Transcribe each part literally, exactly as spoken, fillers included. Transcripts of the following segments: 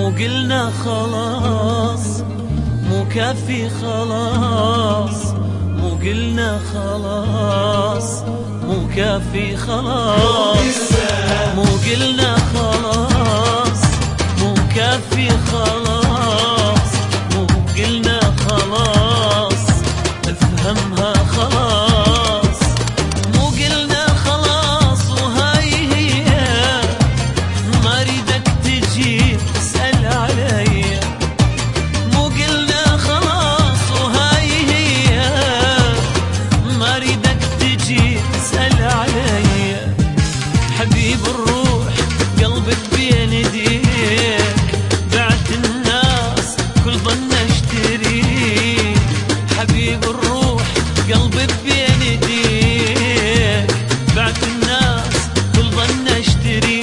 قلنا خلاص مو كافي خلاص، مو قلنا خلاص مو كافي خلاص، مو قلنا خلاص مو كافي خلاص، مو قلنا خلاص افهمها خلاص، مو قلنا خلاص وهاي هي ما اريدك تجي تسأل علي، مو قلنا خلاص وهاي هي ما اريدك تجي تسأل علي. حبيب الروح قلبك بين ايديك، بعت الناس كل ظن اشتري. حبيب الروح قلبك بين ايديك، بعت الناس كل ظن اشتري.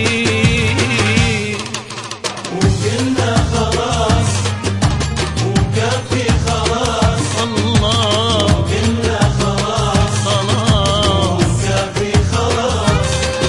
وقلنا خلاص مو كافي خلاص، الله وقلنا خلاص خلاص مو كافي خلاص.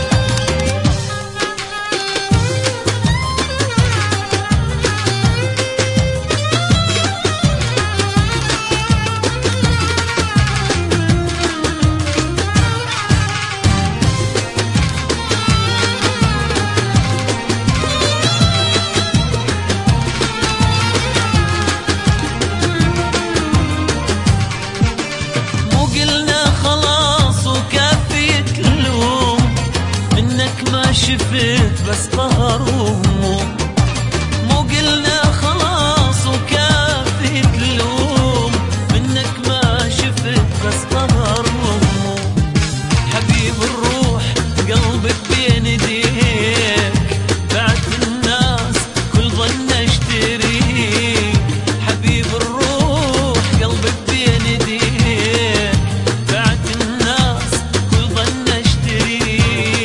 مو قلنا خلاص وكافي تلوم، منك ما شفت بس قهر وهموم. مو قلنا خلاص وكافي تلوم، منك ما شفت بس قهر وهموم. حبيب الروح قلبك بين ايديك، بعت الناس كل ظن اشتري. حبيب الروح قلبك بين ايديك، بعت الناس كل ظن اشتري.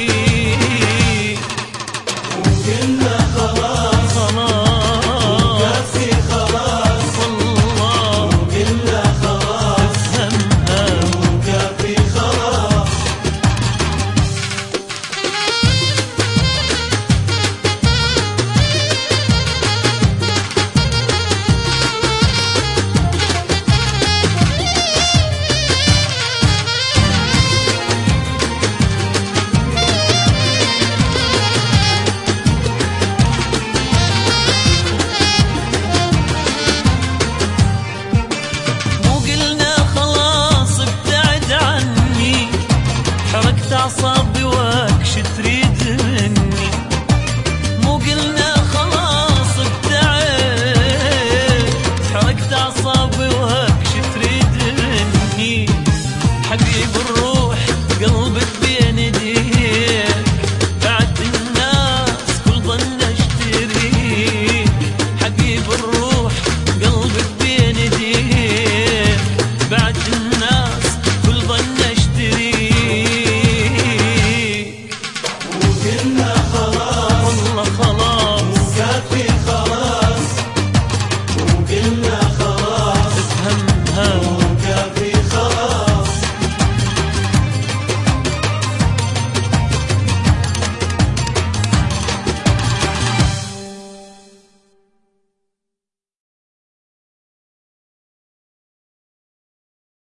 وقلنا خلاص خلاص كافي خلاص، والله وقلنا خلاص افهمها مو كافي خلاص. مو قلنا خلاص ابتعد عني، حركت اعصابي واكشت